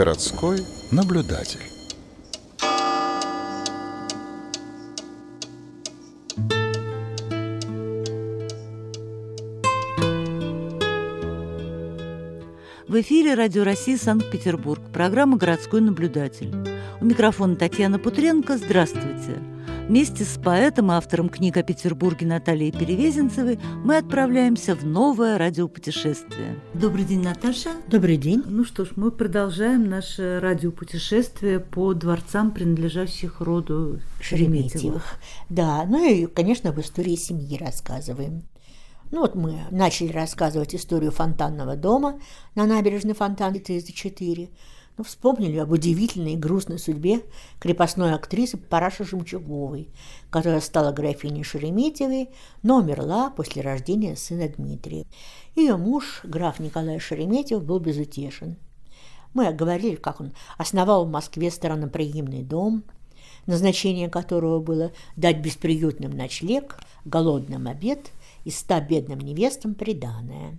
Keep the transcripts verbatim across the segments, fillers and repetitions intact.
Городской наблюдатель. В эфире Радио России Санкт-Петербург, программа «Городской наблюдатель». У микрофона Татьяна Путренко. Здравствуйте. Вместе с поэтом и автором книг о Петербурге Натальей Перевезенцевой мы отправляемся в новое радиопутешествие. Добрый день, Наташа. Добрый день. Ну что ж, мы продолжаем наше радиопутешествие по дворцам, принадлежащих роду Шереметьевых. Шереметьевых. Да, ну и, конечно, об истории семьи рассказываем. Ну вот мы начали рассказывать историю фонтанного дома на набережной Фонтанки тридцать четыре. Ну, вспомнили об удивительной и грустной судьбе крепостной актрисы Параши Жемчуговой, которая стала графиней Шереметьевой, но умерла после рождения сына Дмитрия. Ее муж, граф Николай Шереметьев, был безутешен. Мы говорили, как он основал в Москве староприимный дом, назначение которого было дать бесприютным ночлег, голодным обед и ста бедным невестам приданое.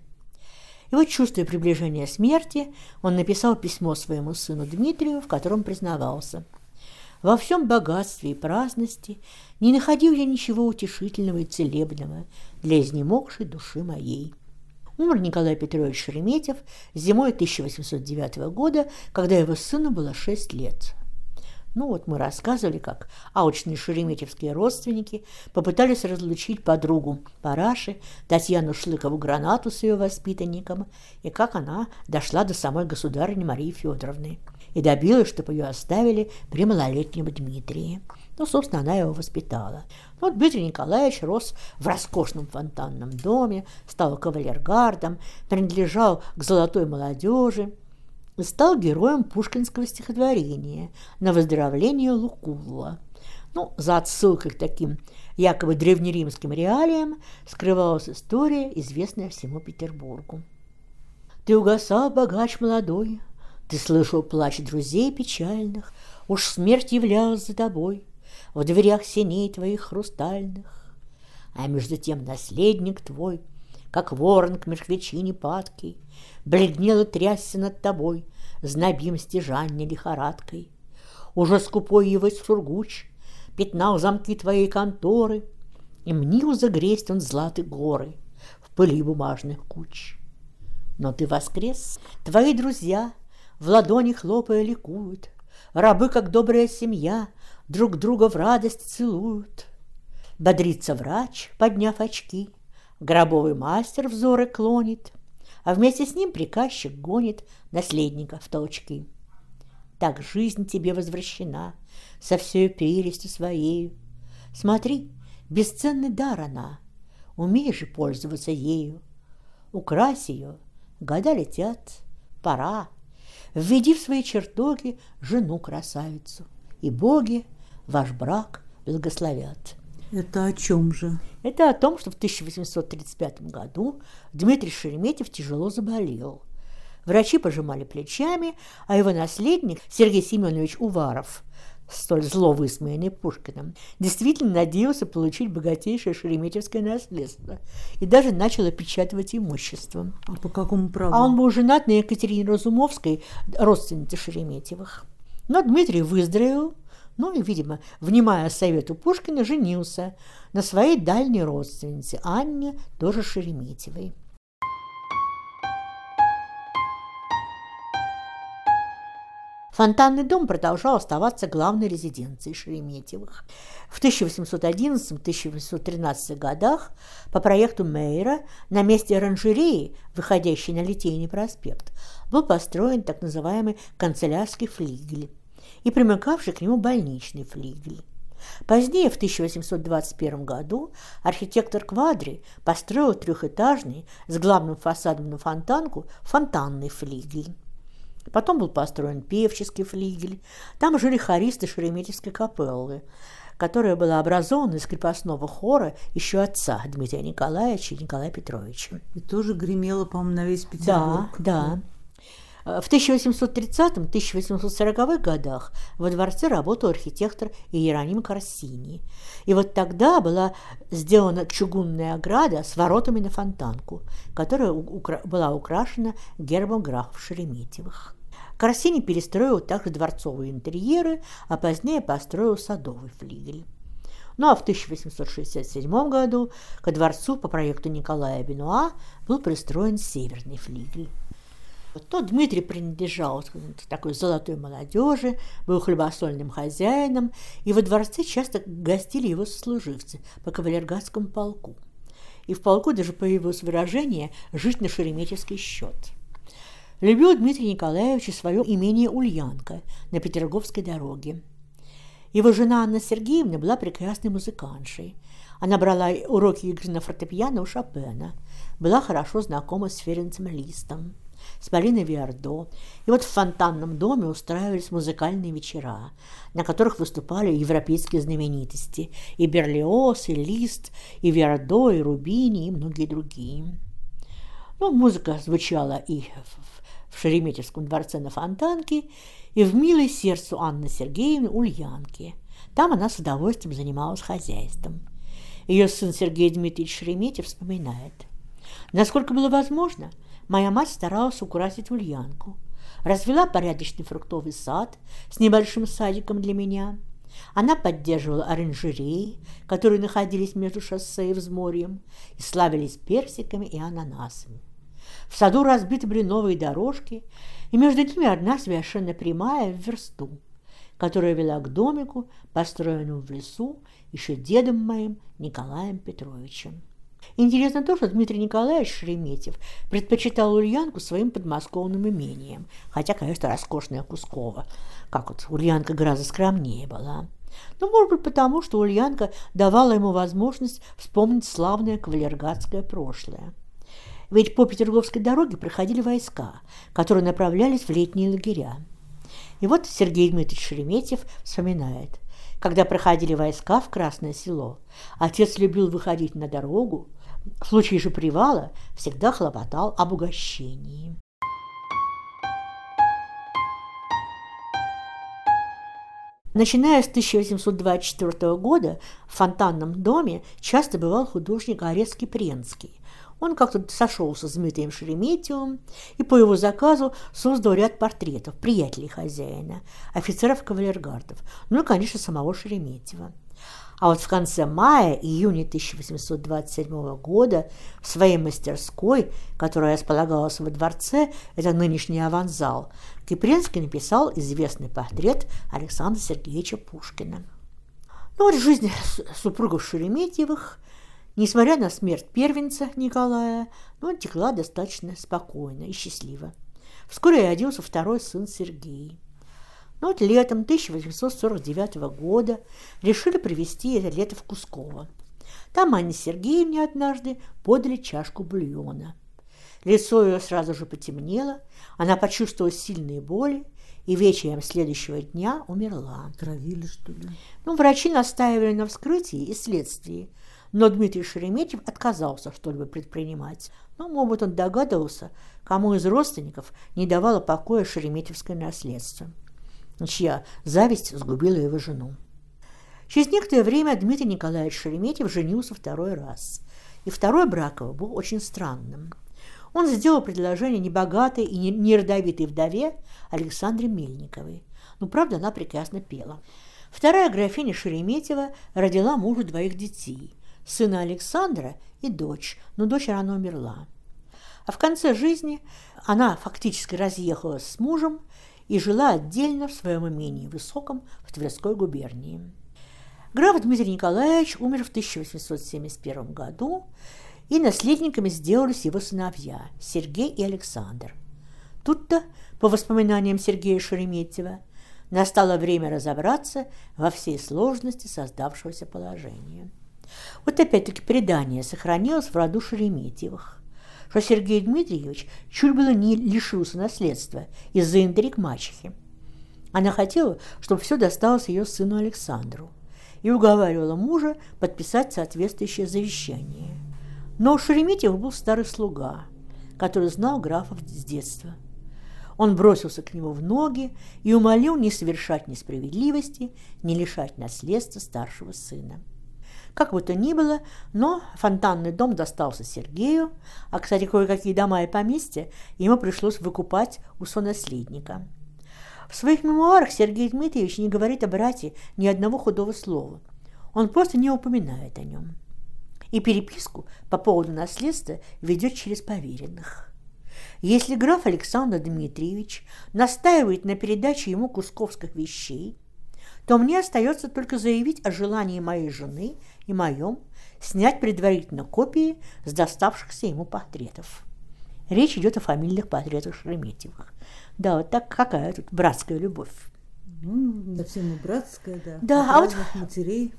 И вот, чувствуя приближение смерти, он написал письмо своему сыну Дмитрию, в котором признавался: «Во всем богатстве и праздности не находил я ничего утешительного и целебного для изнемогшей души моей». Умер Николай Петрович Шереметьев зимой тысяча восемьсот девятого года, когда его сыну было шесть лет. Ну вот мы рассказывали, как алчные шереметьевские родственники попытались разлучить подругу Параши, Татьяну Шлыкову-Гранату с ее воспитанником, и как она дошла до самой государыни Марии Федоровны и добилась, чтобы ее оставили при малолетнем Дмитрии. Ну, собственно, она его воспитала. Но Дмитрий Николаевич рос в роскошном фонтанном доме, стал кавалергардом, принадлежал к золотой молодежи и стал героем пушкинского стихотворения «На выздоровление Лукулла». Ну, за отсылкой к таким якобы древнеримским реалиям скрывалась история, известная всему Петербургу. «Ты угасал, богач молодой, ты слышал плач друзей печальных, уж смерть являлась за тобой в дверях сеней твоих хрустальных. А между тем наследник твой, как ворон к мертвечине падкий, бледнел и трясся над тобой, знобим стяжания лихорадкой. Уже скупой его сургуч пятнал замки твоей конторы, и мнил загресть он златы горы в пыли бумажных куч. Но ты воскрес, твои друзья в ладони хлопая ликуют, рабы, как добрая семья, друг друга в радость целуют. Бодрится врач, подняв очки, гробовый мастер взоры клонит, а вместе с ним приказчик гонит наследника в толчки. Так жизнь тебе возвращена со всею прелестью своею. Смотри, бесценный дар она, умей же пользоваться ею. Укрась ее, года летят, пора. Введи в свои чертоги жену-красавицу, и боги ваш брак благословят». Это о чем же? Это о том, что в тысяча восемьсот тридцать пятом году Дмитрий Шереметьев тяжело заболел. Врачи пожимали плечами, а его наследник Сергей Семенович Уваров, столь зло высмеянный Пушкиным, действительно надеялся получить богатейшее шереметьевское наследство и даже начал опечатывать имуществом. А по какому праву? А он был женат на Екатерине Разумовской, родственнице Шереметьевых. Но Дмитрий выздоровел, ну и, видимо, внимая совету Пушкина, женился на своей дальней родственнице Анне, тоже Шереметьевой. Фонтанный дом продолжал оставаться главной резиденцией Шереметьевых. В тысяча восемьсот одиннадцатом — тысяча восемьсот тринадцатом годах по проекту Мейера на месте оранжереи, выходящей на Литейный проспект, был построен так называемый канцелярский флигель и примыкавший к нему больничный флигель. Позднее, в тысяча восемьсот двадцать первом году, архитектор Квадри построил трехэтажный с главным фасадом на фонтанку фонтанный флигель. Потом был построен певческий флигель. Там жили хористы Шереметьевской капеллы, которая была образована из крепостного хора еще отца Дмитрия Николаевича и Николая Петровича. И тоже гремела, по-моему, на весь Петербург. Да, да. В тысяча восемьсот тридцатом — тысяча восемьсот сороковых годах во дворце работал архитектор Иероним Корсини. И вот тогда была сделана чугунная ограда с воротами на фонтанку, которая укра- была украшена гербом графов Шереметьевых. Корсини перестроил также дворцовые интерьеры, а позднее построил садовый флигель. Ну а в тысяча восемьсот шестьдесят седьмом году ко дворцу по проекту Николая Бенуа был пристроен северный флигель. То Дмитрий принадлежал к такой золотой молодежи, был хлебосольным хозяином, и во дворце часто гостили его сослуживцы по кавалергардскому полку. И в полку даже появилось выражение «жить на шереметьевский счет». Любил Дмитрий Николаевич и свое имение Ульянка на Петерговской дороге. Его жена Анна Сергеевна была прекрасной музыкантшей. Она брала уроки игры на фортепиано у Шопена, была хорошо знакома с Ференцем Листом, с Мариной Виардо. И вот в фонтанном доме устраивались музыкальные вечера, на которых выступали европейские знаменитости – и Берлиоз, и Лист, и Виардо, и Рубини, и многие другие. Ну, музыка звучала и в Шереметьевском дворце на Фонтанке, и в милой сердцу Анны Сергеевны Ульянке. Там она с удовольствием занималась хозяйством. Ее сын Сергей Дмитриевич Шереметьев вспоминает: «Насколько было возможно, моя мать старалась украсить Ульянку. Развела порядочный фруктовый сад с небольшим садиком для меня. Она поддерживала оранжереи, которые находились между шоссе и взморьем, и славились персиками и ананасами. В саду разбиты были новые дорожки, и между ними одна совершенно прямая в версту, которая вела к домику, построенному в лесу еще дедом моим Николаем Петровичем». Интересно то, что Дмитрий Николаевич Шереметьев предпочитал Ульянку своим подмосковным имением, хотя, конечно, роскошная Кусково, как вот Ульянка гораздо скромнее была. Но, может быть, потому, что Ульянка давала ему возможность вспомнить славное кавалергардское прошлое. Ведь по Петерговской дороге проходили войска, которые направлялись в летние лагеря. И вот Сергей Дмитриевич Шереметьев вспоминает: когда проходили войска в Красное Село, отец любил выходить на дорогу, в случае же привала всегда хлопотал об угощении. Начиная с тысяча восемьсот двадцать четвёртого года в фонтанном доме часто бывал художник Орецкий-Пренский. Он как-то сошелся с Дмитрием Шереметьевым и по его заказу создал ряд портретов приятелей хозяина, офицеров-кавалергардов, ну и, конечно, самого Шереметьева. А вот в конце мая-июня тысяча восемьсот двадцать седьмого года в своей мастерской, которая располагалась во дворце, это нынешний аванзал, Кипренский написал известный портрет Александра Сергеевича Пушкина. Ну вот жизнь супругов Шереметьевых, несмотря на смерть первенца Николая, ну, текла достаточно спокойно и счастливо. Вскоре родился второй сын Сергей. Но вот летом тысяча восемьсот сорок девятого года решили провести это лето в Кусково. Там Анне Сергеевне однажды подали чашку бульона. Лицо ее сразу же потемнело, она почувствовала сильные боли и вечером следующего дня умерла. Травили, что ли? Ну, врачи настаивали на вскрытии и следствии, но Дмитрий Шереметьев отказался что-либо предпринимать. Ну, может, он догадывался, кому из родственников не давало покоя шереметьевское наследство, чья зависть сгубила его жену. Через некоторое время Дмитрий Николаевич Шереметьев женился второй раз, и второй брак его был очень странным. Он сделал предложение небогатой и неродовитой вдове Александре Мельниковой. Ну, правда, она прекрасно пела. Вторая графиня Шереметьева родила мужу двоих детей – сына Александра и дочь, но дочь рано умерла. А в конце жизни она фактически разъехалась с мужем и жила отдельно в своем имении Высоком в Тверской губернии. Граф Дмитрий Николаевич умер в тысяча восемьсот семьдесят первом году, и наследниками сделались его сыновья Сергей и Александр. Тут-то, по воспоминаниям Сергея Шереметьева, настало время разобраться во всей сложности создавшегося положения. Вот опять-таки предание сохранилось в роду Шереметьевых, что Сергей Дмитриевич чуть было не лишился наследства из-за интриг мачехи. Она хотела, чтобы все досталось ее сыну Александру, и уговаривала мужа подписать соответствующее завещание. Но у Шереметьева был старый слуга, который знал графа с детства. Он бросился к нему в ноги и умолил не совершать несправедливости, не лишать наследства старшего сына. Как бы то ни было, но фонтанный дом достался Сергею, а, кстати, кое-какие дома и поместья ему пришлось выкупать у сонаследника. В своих мемуарах Сергей Дмитриевич не говорит о брате ни одного худого слова. Он просто не упоминает о нем. И переписку по поводу наследства ведет через поверенных. Если граф Александр Дмитриевич настаивает на передаче ему кусковских вещей, то мне остается только заявить о желании моей жены и моем снять предварительно копии с доставшихся ему портретов. Речь идет о фамильных портретах Шереметьевых. Да, вот так какая тут братская любовь. Ну, совсем и братская, да. Да, а вот матерей.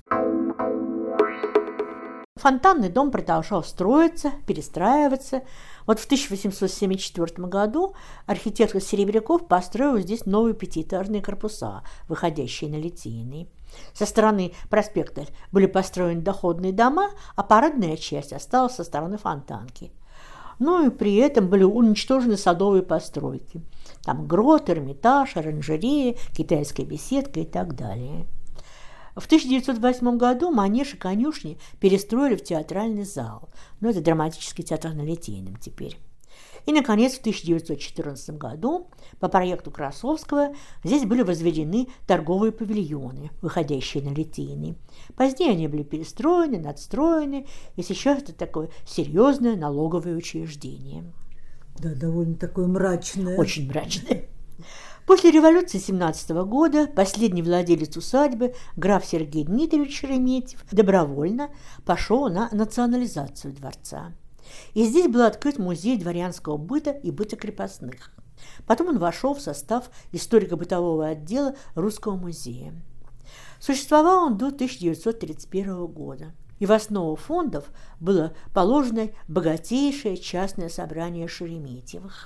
Фонтанный дом продолжал строиться, перестраиваться. Вот в тысяча восемьсот семьдесят четвёртом году архитектор Серебряков построил здесь новые пятиэтажные корпуса, выходящие на Литейный. Со стороны проспекта были построены доходные дома, а парадная часть осталась со стороны Фонтанки. Ну и при этом были уничтожены садовые постройки. Там грот, Эрмитаж, оранжерея, китайская беседка и так далее. В тысяча девятьсот восьмом году манеж и конюшни перестроили в театральный зал. Ну, это драматический театр на Литейном теперь. И, наконец, в тысяча девятьсот четырнадцатом году по проекту Красовского здесь были возведены торговые павильоны, выходящие на Литейный. Позднее они были перестроены, надстроены, и сейчас это такое серьезное налоговое учреждение. Да, довольно такое мрачное. Очень мрачное. После революции семнадцатого года последний владелец усадьбы, граф Сергей Дмитриевич Шереметьев, добровольно пошел на национализацию дворца. И здесь был открыт музей дворянского быта и быта крепостных. Потом он вошел в состав историко-бытового отдела Русского музея. Существовал он до тысяча девятьсот тридцать первого года. И в основу фондов было положено богатейшее частное собрание Шереметьевых.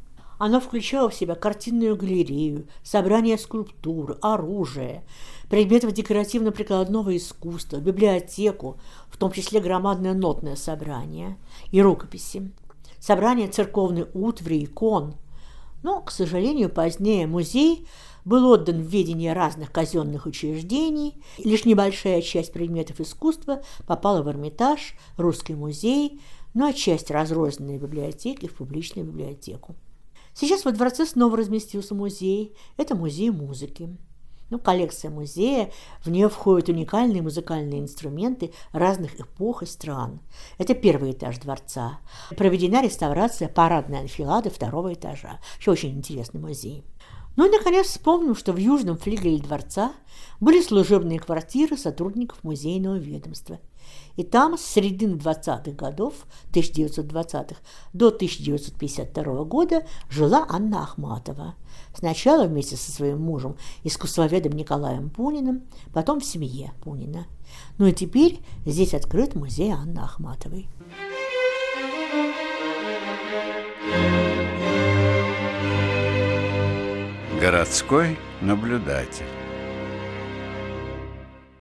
Оно включало в себя картинную галерею, собрание скульптур, оружия, предметов декоративно-прикладного искусства, библиотеку, в том числе громадное нотное собрание и рукописи, собрание церковной утвари, икон. Но, к сожалению, позднее музей был отдан в ведение разных казенных учреждений, лишь небольшая часть предметов искусства попала в Эрмитаж, Русский музей, ну а часть разрозненной библиотеки в публичную библиотеку. Сейчас во дворце снова разместился музей. Это музей музыки. Ну, коллекция музея, в нее входят уникальные музыкальные инструменты разных эпох и стран. Это первый этаж дворца. Проведена реставрация парадной анфилады второго этажа. Еще очень интересный музей. Ну и, наконец, вспомним, что в южном флигеле дворца были служебные квартиры сотрудников музейного ведомства. И там с середины двадцатых годов, тысяча девятьсот двадцатых, до тысяча девятьсот пятьдесят второго года жила Анна Ахматова. Сначала вместе со своим мужем, искусствоведом Николаем Пуниным, потом в семье Пунина. Ну и теперь здесь открыт музей Анны Ахматовой. Городской наблюдатель.